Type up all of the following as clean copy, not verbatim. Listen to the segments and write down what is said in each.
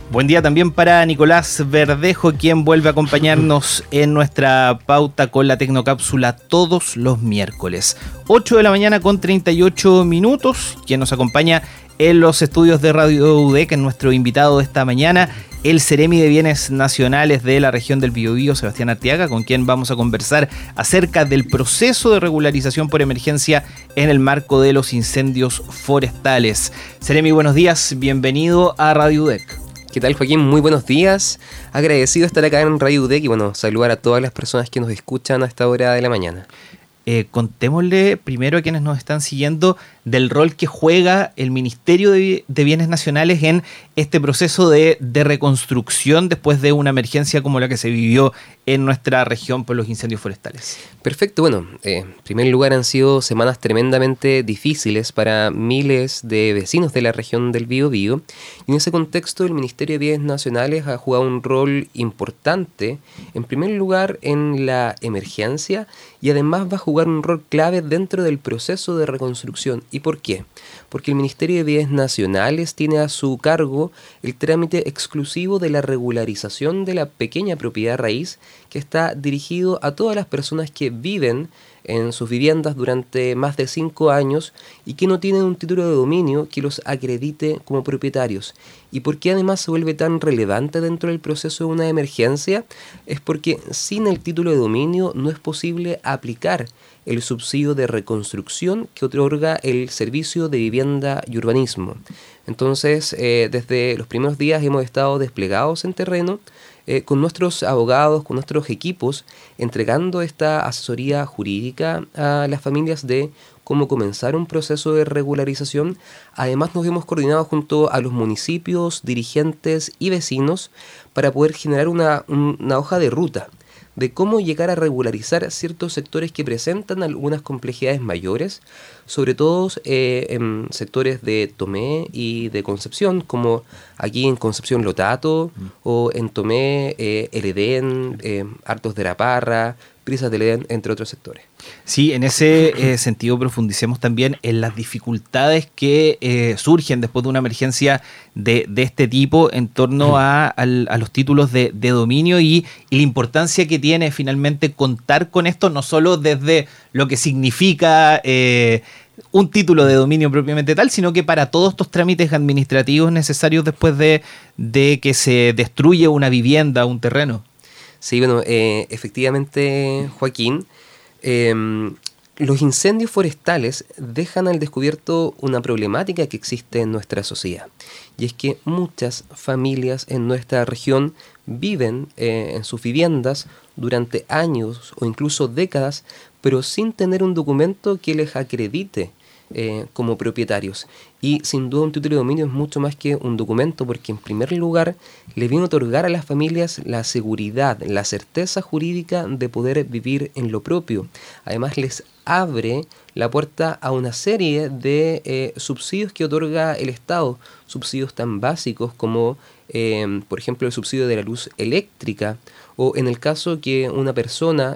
Buen día también para Nicolás Verdejo, quien vuelve a acompañarnos en nuestra pauta con la Tecnocápsula todos los miércoles. 8 de la mañana con 38 minutos, quien nos acompaña en los estudios de Radio UDEC, en nuestro invitado de esta mañana, el Seremi de Bienes Nacionales de la región del Biobío, Sebastián Arteaga, con quien vamos a conversar acerca del proceso de regularización por emergencia en el marco de los incendios forestales. Seremi, buenos días, bienvenido a Radio UDEC. ¿Qué tal, Joaquín? Muy buenos días. Agradecido de estar acá en Radio UDEC y saludar a todas las personas que nos escuchan a esta hora de la mañana. Contémosle primero a quienes nos están siguiendo del rol que juega el Ministerio de Bienes Nacionales en este proceso de reconstrucción después de una emergencia como la que se vivió en nuestra región por los incendios forestales. Perfecto. En primer lugar, han sido semanas tremendamente difíciles para miles de vecinos de la región del Biobío. Y en ese contexto, el Ministerio de Bienes Nacionales ha jugado un rol importante, en primer lugar, en la emergencia, y además va a jugar un rol clave dentro del proceso de reconstrucción. ¿Y por qué? Porque el Ministerio de Bienes Nacionales tiene a su cargo el trámite exclusivo de la regularización de la pequeña propiedad raíz, que está dirigido a todas las personas que viven en sus viviendas durante más de 5 años y que no tienen un título de dominio que los acredite como propietarios. ¿Y por qué además se vuelve tan relevante dentro del proceso de una emergencia? Es porque sin el título de dominio no es posible aplicar el subsidio de reconstrucción que otorga el Servicio de Vivienda y Urbanismo. Entonces, desde los primeros días hemos estado desplegados en terreno con nuestros abogados, con nuestros equipos, entregando esta asesoría jurídica a las familias de cómo comenzar un proceso de regularización. Además, nos hemos coordinado junto a los municipios, dirigentes y vecinos para poder generar una hoja de ruta de cómo llegar a regularizar ciertos sectores que presentan algunas complejidades mayores, sobre todo en sectores de Tomé y de Concepción, como aquí en Concepción Lotato, o en Tomé, El Edén, Artos de la Parra, Prisas del Edén, entre otros sectores. Sí, en ese sentido profundicemos también en las dificultades que surgen después de una emergencia de este tipo en torno a los títulos de dominio y la importancia que tiene finalmente contar con esto, no solo desde lo que significa un título de dominio propiamente tal, sino que para todos estos trámites administrativos necesarios después de que se destruye una vivienda, un terreno. Sí, efectivamente, Joaquín, los incendios forestales dejan al descubierto una problemática que existe en nuestra sociedad. Y es que muchas familias en nuestra región viven en sus viviendas durante años o incluso décadas, pero sin tener un documento que les acredite como propietarios. Y sin duda un título de dominio es mucho más que un documento, porque en primer lugar le viene a otorgar a las familias la seguridad, la certeza jurídica de poder vivir en lo propio. Además les abre la puerta a una serie de subsidios que otorga el Estado, subsidios tan básicos como por ejemplo el subsidio de la luz eléctrica, o en el caso que una persona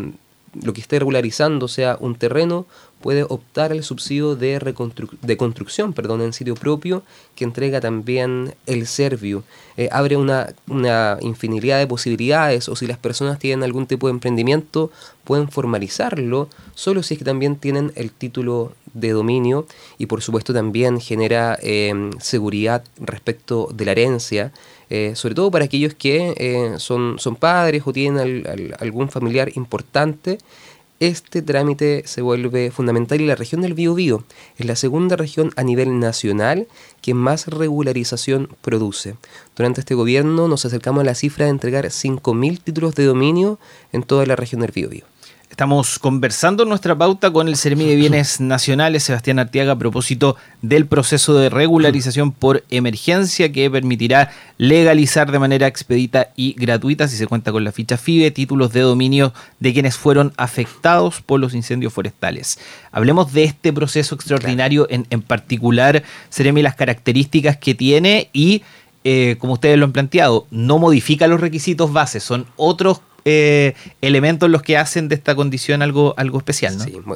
lo que esté regularizando sea un terreno, puede optar al subsidio de construcción en sitio propio, que entrega también el Servio. Abre una infinidad de posibilidades, o si las personas tienen algún tipo de emprendimiento, pueden formalizarlo, solo si es que también tienen el título de dominio, y por supuesto también genera seguridad respecto de la herencia, sobre todo para aquellos que son padres o tienen algún familiar importante. Este trámite se vuelve fundamental y la región del Biobío es la segunda región a nivel nacional que más regularización produce. Durante este gobierno nos acercamos a la cifra de entregar 5.000 títulos de dominio en toda la región del Biobío. Estamos conversando en nuestra pauta con el Seremi de Bienes Nacionales, Sebastián Arteaga, a propósito del proceso de regularización por emergencia que permitirá legalizar de manera expedita y gratuita, si se cuenta con la ficha FIBE, títulos de dominio de quienes fueron afectados por los incendios forestales. Hablemos de este proceso extraordinario, claro. en particular, Seremi, las características que tiene y, como ustedes lo han planteado, no modifica los requisitos bases, son otros elementos los que hacen de esta condición algo especial, ¿no? Sí,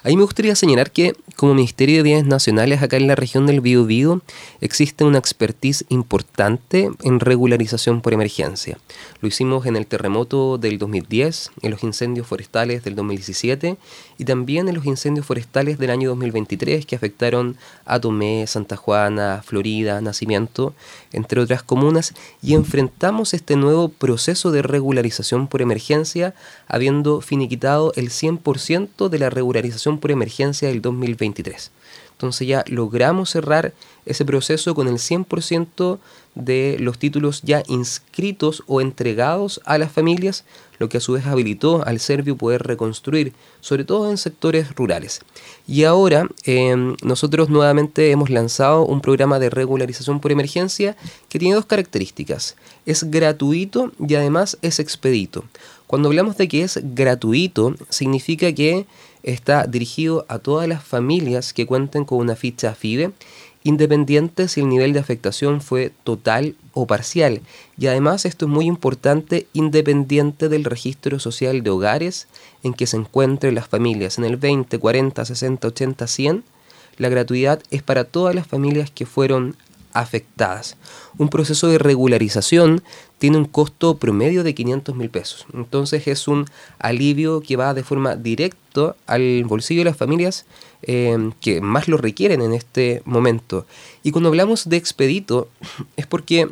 Ahí me gustaría señalar que como Ministerio de Bienes Nacionales acá en la región del Biobío existe una expertise importante en regularización por emergencia. Lo hicimos en el terremoto del 2010, en los incendios forestales del 2017 y también en los incendios forestales del año 2023 que afectaron a Tomé, Santa Juana, Florida, Nacimiento, entre otras comunas, y enfrentamos este nuevo proceso de regularización por emergencia habiendo finiquitado el 100% de la regularización por emergencia del 2023. Entonces ya logramos cerrar ese proceso con el 100% de los títulos ya inscritos o entregados a las familias, lo que a su vez habilitó al Serviu poder reconstruir, sobre todo en sectores rurales. Y ahora nosotros nuevamente hemos lanzado un programa de regularización por emergencia que tiene dos características. Es gratuito y además es expedito. Cuando hablamos de que es gratuito, significa que está dirigido a todas las familias que cuenten con una ficha FIDE, independiente si el nivel de afectación fue total o parcial. Y además esto es muy importante, independiente del registro social de hogares en que se encuentren las familias. En el 20, 40, 60, 80, 100, la gratuidad es para todas las familias que fueron afectadas. Un proceso de regularización tiene un costo promedio de 500.000 pesos. Entonces es un alivio que va de forma directa al bolsillo de las familias que más lo requieren en este momento. Y cuando hablamos de expedito es porque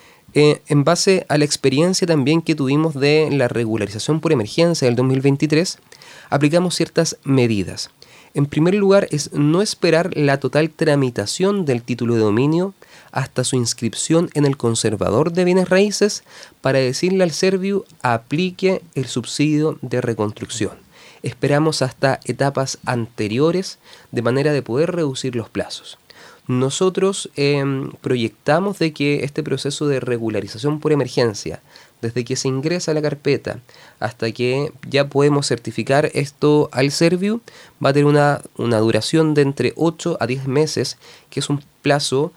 en base a la experiencia también que tuvimos de la regularización por emergencia del 2023, aplicamos ciertas medidas. En primer lugar, es no esperar la total tramitación del título de dominio hasta su inscripción en el conservador de bienes raíces para decirle al Serviu aplique el subsidio de reconstrucción. Esperamos hasta etapas anteriores de manera de poder reducir los plazos. Nosotros proyectamos de que este proceso de regularización por emergencia, desde que se ingresa a la carpeta hasta que ya podemos certificar esto al Serviu, va a tener una duración de entre 8 a 10 meses, que es un plazo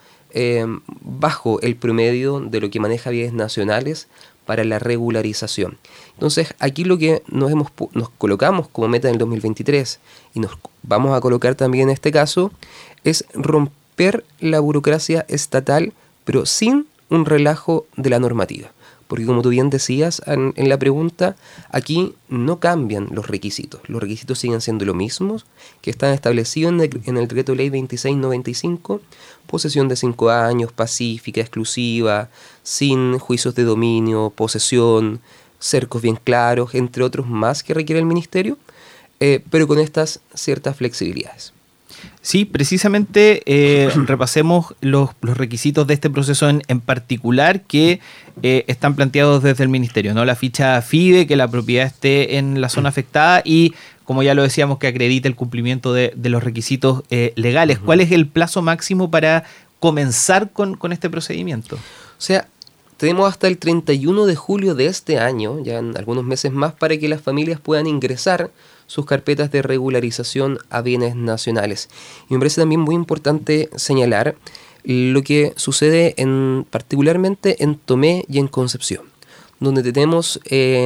bajo el promedio de lo que maneja Bienes Nacionales para la regularización. Entonces, aquí lo que nos colocamos como meta en el 2023 y nos vamos a colocar también en este caso es romper la burocracia estatal, pero sin un relajo de la normativa. Porque como tú bien decías en la pregunta, aquí no cambian los requisitos. Los requisitos siguen siendo los mismos que están establecidos en el Decreto Ley 2695, posesión de 5 años, pacífica, exclusiva, sin juicios de dominio, posesión, cercos bien claros, entre otros más que requiere el Ministerio, pero con estas ciertas flexibilidades. Sí, precisamente repasemos los requisitos de este proceso en particular que están planteados desde el Ministerio, ¿no? La ficha FIDE, que la propiedad esté en la zona afectada y, como ya lo decíamos, que acredite el cumplimiento de los requisitos legales. ¿Cuál es el plazo máximo para comenzar con este procedimiento? O sea, tenemos hasta el 31 de julio de este año, ya en algunos meses más, para que las familias puedan ingresar sus carpetas de regularización a bienes nacionales. Y me parece también muy importante señalar lo que sucede particularmente en Tomé y en Concepción, donde tenemos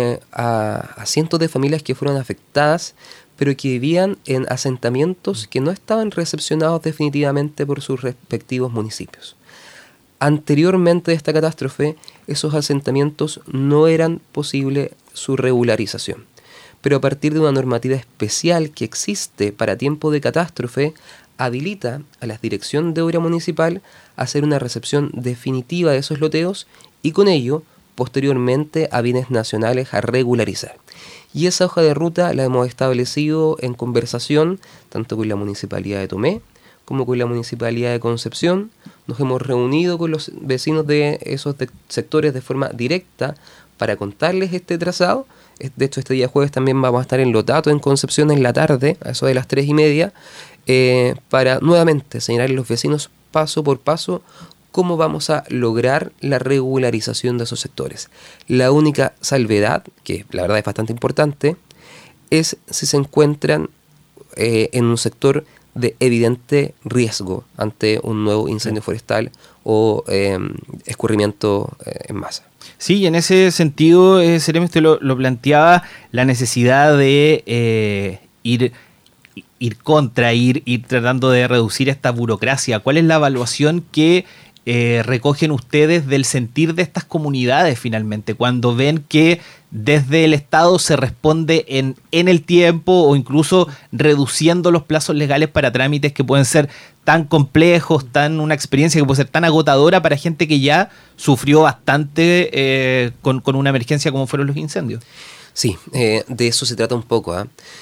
a cientos de familias que fueron afectadas, pero que vivían en asentamientos que no estaban recepcionados definitivamente por sus respectivos municipios. Anteriormente de esta catástrofe, esos asentamientos no eran posible su regularización. Pero a partir de una normativa especial que existe para tiempo de catástrofe, habilita a la Dirección de Obra Municipal a hacer una recepción definitiva de esos loteos y con ello, posteriormente, a bienes nacionales a regularizar. Y esa hoja de ruta la hemos establecido en conversación tanto con la Municipalidad de Tomé como con la Municipalidad de Concepción. Nos hemos reunido con los vecinos de esos sectores de forma directa para contarles este trazado. De hecho, este día jueves también vamos a estar en Lotato, en Concepción, en la tarde, a eso de las 3:30, para nuevamente señalar a los vecinos paso por paso cómo vamos a lograr la regularización de esos sectores. La única salvedad, que la verdad es bastante importante, es si se encuentran en un sector de evidente riesgo ante un nuevo incendio forestal o escurrimiento en masa. Sí, y en ese sentido, Seremi, usted lo planteaba, la necesidad de ir ir contra, ir tratando de reducir esta burocracia? ¿Cuál es la evaluación que recogen ustedes del sentir de estas comunidades finalmente, cuando ven que desde el Estado se responde en el tiempo o incluso reduciendo los plazos legales para trámites que pueden ser tan complejos, una experiencia que puede ser tan agotadora para gente que ya sufrió bastante con una emergencia como fueron los incendios? Sí, de eso se trata un poco,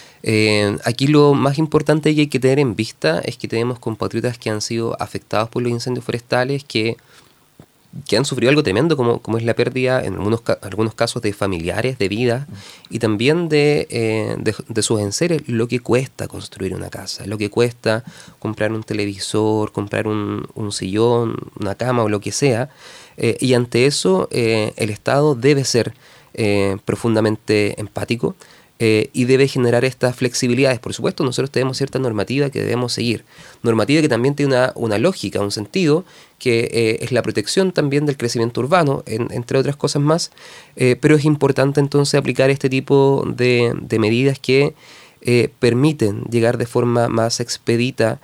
aquí lo más importante que hay que tener en vista es que tenemos compatriotas que han sido afectados por los incendios forestales, que han sufrido algo tremendo, como es la pérdida en algunos casos de familiares, de vida, y también de sus enseres, lo que cuesta construir una casa, lo que cuesta comprar un televisor, comprar un sillón, una cama o lo que sea, y ante eso el Estado debe ser profundamente empático, y debe generar estas flexibilidades. Por supuesto, nosotros tenemos cierta normativa que debemos seguir. Normativa que también tiene una lógica, un sentido, que es la protección también del crecimiento urbano, entre otras cosas más. Pero es importante entonces aplicar este tipo de medidas que permiten llegar de forma más expedita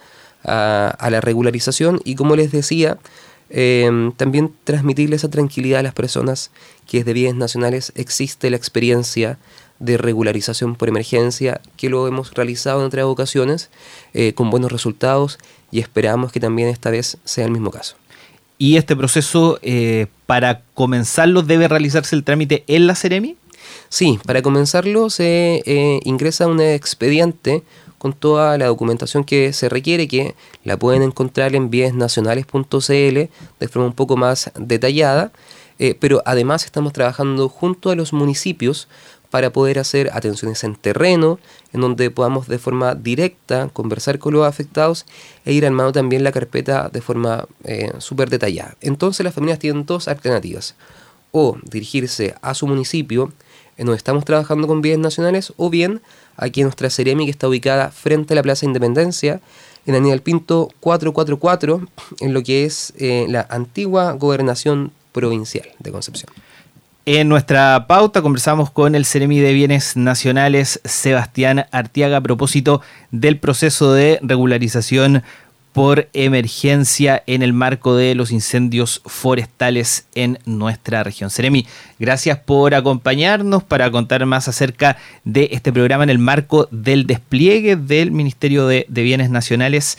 a la regularización y, como les decía, también transmitirle esa tranquilidad a las personas que desde Bienes Nacionales existe la experiencia de regularización por emergencia, que lo hemos realizado en otras ocasiones con buenos resultados, y esperamos que también esta vez sea el mismo caso. ¿Y este proceso, para comenzarlo, debe realizarse el trámite en la Seremi? Sí, para comenzarlo se ingresa un expediente con toda la documentación que se requiere, que la pueden encontrar en bienesnacionales.cl de forma un poco más detallada, pero además estamos trabajando junto a los municipios para poder hacer atenciones en terreno, en donde podamos de forma directa conversar con los afectados e ir armando también la carpeta de forma súper detallada. Entonces las familias tienen dos alternativas: o dirigirse a su municipio, en donde estamos trabajando con Bienes Nacionales, o bien aquí en nuestra Seremi, que está ubicada frente a la Plaza Independencia, en Aníbal Pinto 444, en lo que es la antigua Gobernación Provincial de Concepción. En nuestra pauta conversamos con el Seremi de Bienes Nacionales, Sebastián Arteaga, a propósito del proceso de regularización por emergencia en el marco de los incendios forestales en nuestra región. Seremi, gracias por acompañarnos para contar más acerca de este programa en el marco del despliegue del Ministerio de Bienes Nacionales.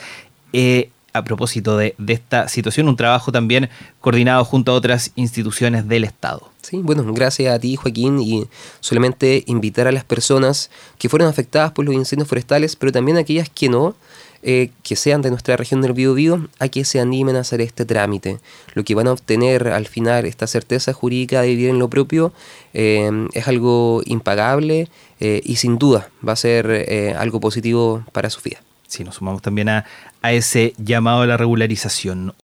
A propósito de esta situación, un trabajo también coordinado junto a otras instituciones del Estado. Sí, bueno, gracias a ti, Joaquín, y solamente invitar a las personas que fueron afectadas por los incendios forestales, pero también a aquellas que no, que sean de nuestra región del Biobío, a que se animen a hacer este trámite. Lo que van a obtener al final, esta certeza jurídica de vivir en lo propio, es algo impagable, y sin duda va a ser algo positivo para su vida. Sí, nos sumamos también a ese llamado a la regularización.